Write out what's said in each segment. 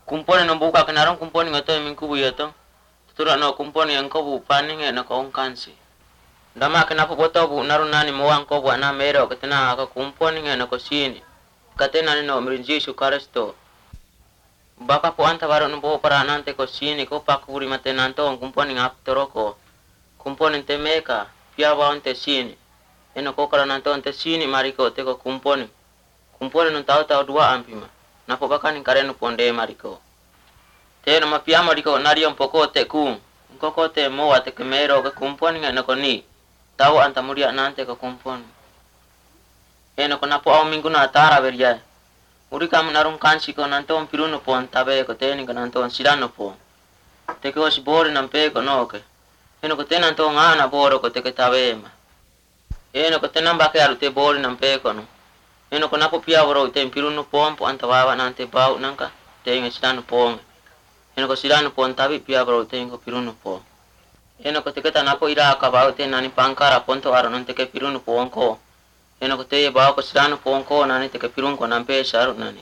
kumponi no buka kenarong kumponi ngato mingku buyato tura no kumponi yang ko bu paning na ko kansi dama kenapa boto bu narun nani moang ko bu na mero ketena ka kumponi na ko sini katena ni no mrinji su karesto baka po anta baro no bo para nante ko sini ko pakuri mate nanto kumponi ngap toroko kumponi te meka pia ba ante sini eno ko kala nanto ante sini mariko te ko kumponi no tau dua ampima napo bakani kareno ponde mariko te no mapia mariko nari poko te ku koko te mo ate kemero ke kumponi na ko ni tau anta muria nante ko kumponi eno ko napo au minggu na tara beria uri kam narung kansi ko nanto piruno pon tabe ko te ni ko nanto silano pon te ko si bori nampe ko noke eno ko te nanto ngana boro ko te ke tabe ma eno ko te namba ke aru te bori nampe ko no eno ko napo pia boro te piruno pon po anta wawa nante bau nangka te nge silano pon eno ko silano pon tabi pia boro te ko piruno pon eno ko te ke napo ira ka bau te nani pangkara ponto aro nante ke piruno pon ko eno ko te bau ko silano pon ko nani te ke pirun ko nampe saru nani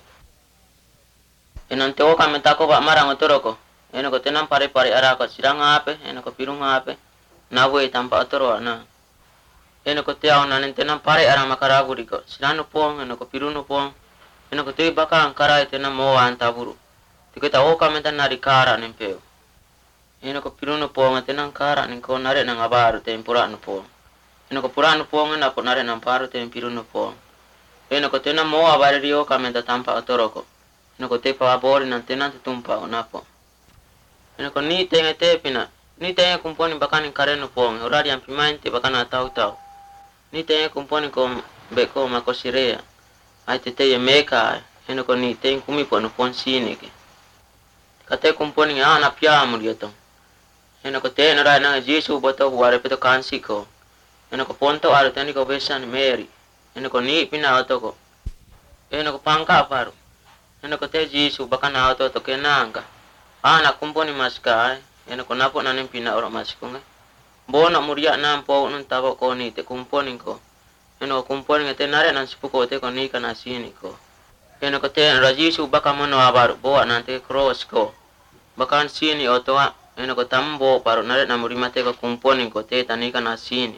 eno te o ka meta ko ba marang otoro ko eno ko te nam pare ara ko sirang ape eno ko pirun ape na we tampa otoro na eno ko te au nani te nam pare ara makara buri ko silano pon eno ko piruno pon eno ko te baka angkara te nam mo anta buru te ke ta o ka meta nari kara nempeo eno ko piruno pon te nam kara ni ko nare nang abaru te pura no pon eno ko pura no pon na ko nare nang paru te piruno pon eno ko te nam mo abare rio ka meta tampa otoro ko eno ko te pa bori nan te nan tumpa onapo eno ko ni te pina ni te kumponi bakani kareno pon orari ampimente bakana tau ni te kumponi ko beko makosirea ai te meka eno ko ni te kumi po no pon sini ke kate kumponi ana pia murieto eno ko te nara na Yesu boto ware peto kansi ko eno ko ponto aro tani ko besan Mary eno ko ni pina otoko eno ko pangka paru eno ko te Yesu bakana auto to kenanga ana kumponi maska eno ko napo nanen pina oro maskunga bona muria nampo nun tabo ko ni te kumponi ko eno kumponi te nare nan sipuko te ko ni kana sini ko eno ko te Yesu baka mono abaru bo nante cross ko bakan sini otoa eno ko tambo paru nare na murima te ko kumponi ko te tani kana sini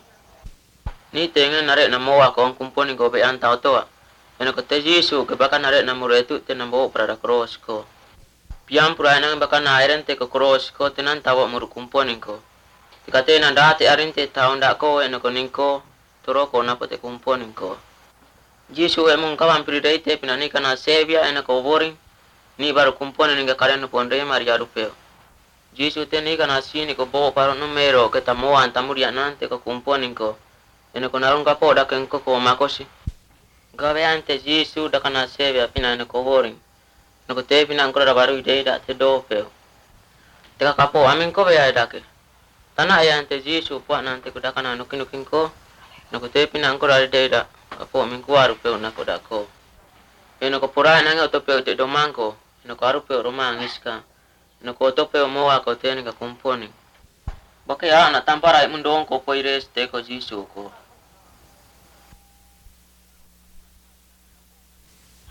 ni tengen nare na moa ko kumponi ko be anta otoa eno ko te Yesu ke baka nare na muretu te nambo para cross ko piam pura nang baka na iron te ko cross ko tenan tawo mur kumponi ko tikate na date arin te taunda ko eno ko ningko toro ko na pote kumponi ko Yesu emong kawan pridai te pinani kana sevia eno ko boring ni baru kumponi ninga karen ponde maria rupeo Yesu te ni kana sini ko bo paro numero ke tamo antamuria nante ko kumponi ko eno ko narung kapo da ken ko makosi gawe ante Yesu da kana sevia pina eno ko boring no ko te pina angkora baru ide da te do peo te kapo amin ko be ai dake tana ya ante Yesu po nante ko da kana no kinukin ko no ko te pina angkora ide da kapo min ko aru peo na ko da ko eno ko pura na ngato peo te do manko eno ko aru peo romang iska eno ko to peo mo ko te ni ka kumponi baka ya na tampara mundong ko poires te ko Yesu ko